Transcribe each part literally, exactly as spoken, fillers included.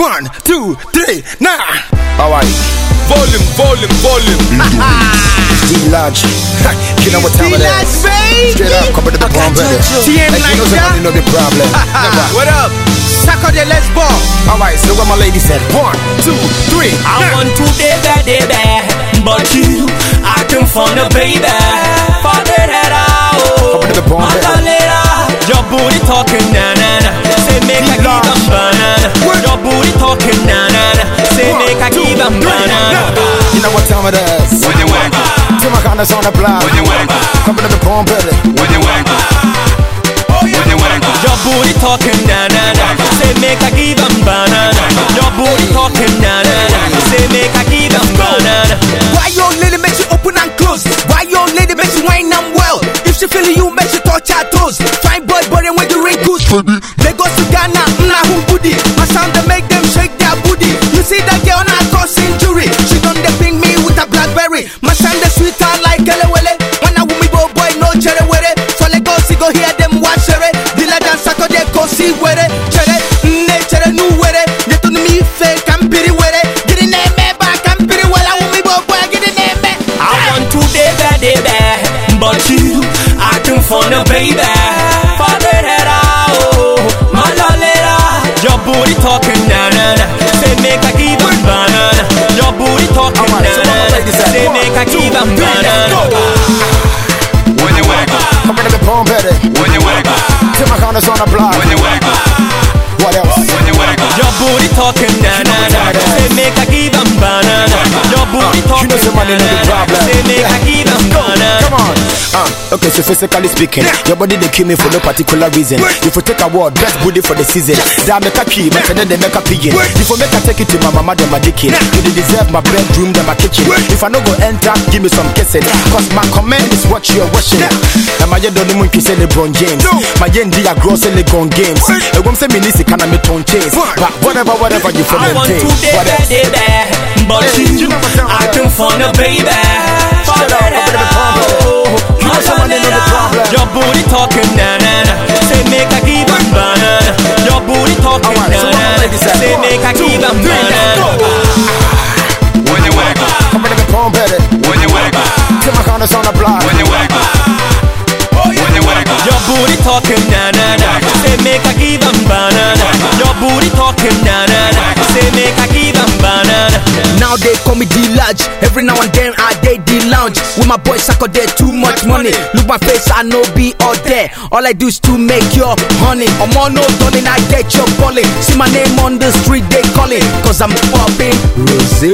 One, two, three, now. Alright. Volume, volume, volume. D-Large. You know what time it is. Straight up, come to the bomb, brother. T N Like you know somebody know the problem. What up? Saturday, let's ball. Alright, so what my lady said. One, two, three. I want to day bad, day bad, but you acting funny, baby. Father that I Come to the bomb, brother. your booty talking, na na na. Say make I give them banana. Your booty talking, na na na. Say make I give them banana. You know what time it is. When you wake up, Till my condo's on the block. when you wake up, Come to the bomb, brother. when you wake up, when you wake up. Your booty talking, na na na. Say make I give them banana. Your booty talking, na na na. Say make I give them banana. Why your lady makes you open and close? Why your lady makes you wine and well? If she feeling you, makes you touch her toes. Fine boy, body when you wrinkles. Lagos to Ghana, mna hum booty. My sound they make them shake their booty. You see that girl now cause injury. She done they ping me with a blackberry. My sound they sweeter like Elewele. When I woman go boy no cherry with it. So Lagos go hear them watch it. Dilla dance Saturday go see with it. Cherry, ne cherry new with it. Get to me fake and pity with it. Get in there me back and pity well I woman go boy get in there me. I want to day bad, day bad, but you acting funny, baby. Father that I oh, my lolita. Your booty talking, na na na. Say make I give them banana. Your booty talking, na na na. Say make I give them banana. When you wake up, Come to the bomb, brother. when you wake up, Till my condo's on the block. when you wake up, What else? when you wake up. Your booty talking, na na na. Say make I give them banana. Your booty talking, know somebody know the na na na. problem. Say make I give them banana. Come on. Uh, okay, so physically speaking, your body they kill me for no particular reason. If you take a word, best booty for the season. They make a key, but then they make a pigeon. If you make a take it to my mama, them a dickin. You they deserve my bedroom, them my kitchen. If I no go enter, give me some kissing. Cause my command is what you're watching. And my don't even kiss LeBron James. My yen dia gross and Legon games. I won't say me nisi can I me ton chase. But whatever, whatever you for I them want days. to day What bad, else? day bad, but you acting funny, baby. Father up, that up in the palm, I oh, You know somebody know the problem. your booty talking, na na na. Say make I give them banana. Your booty talking, Alright, na so what na my lady na. said? Say One, make I two, give them three, let's go. banana. When you wake up, Come to the palm, brother. when you wake up, Till my condo's on the block. when you wake up, when you wake up. Your booty talking, na na na. Say make I give them banana. Your booty talking, na na na. Say make I give them banana. Now they call me D-Large. Every now and then I day D-Lounge. With my boys I got there too much money. Look my face, I know be all there. All I do is to make your honey. I'm on no darling, I get your calling. See my name on the street, they calling. Cause I'm popping rosé.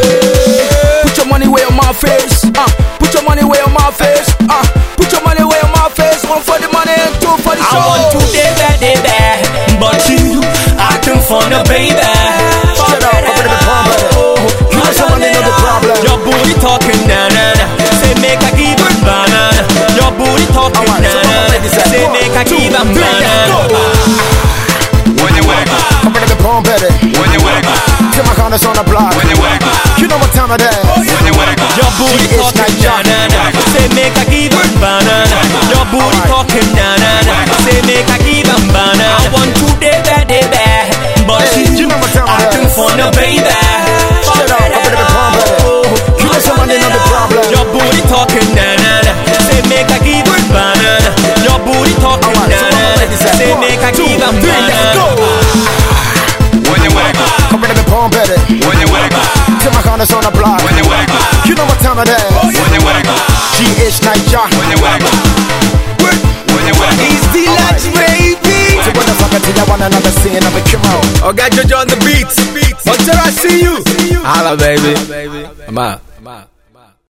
Put your money where your mouth face. Uh, put your money where your mouth face. Uh, put your money where your mouth face. One for the money and two for the show. I want to day bad, day bad, but you acting funny, baby. Straight up, come to the palm, brother. You know somebody know the problem. Your booty talking, na na na. Say make I give them banana. Your booty talking, Alright, na so na what my na. lady said? Say One, make I two, give them three, let's banana. go. When you wake up, Come to the palm, brother. when you wake up, Till my condo's on the block. when you wake up, You know what time it is. when you wake up. Your booty She is talking, na na na. Say make I give them banana. Your booty Alright. talking, na na na. Say make I give them banana. I want to day bad, day bad, but Hey, you you know what time it acting is. funny, baby. Straight up, come to the palm, brother. You know somebody know the problem. Your booty talking, na na na. Say make I give them banana. Your booty talking, Alright, na so na what my na. lady said? Say One, make I two, give them three, let's go. banana. When you wake up, Come to the palm, brother. when you wake up, Till my condo's on the block. when you wake up, You know what time it is. when you wake up, G H Niger. when you wake up, when you wake up. It's D-Large, baby. So what the fuck until I want another scene of a come out. Oh, got Jojo on the beat. Until I see you. Holla, baby. I'm out. I'm out.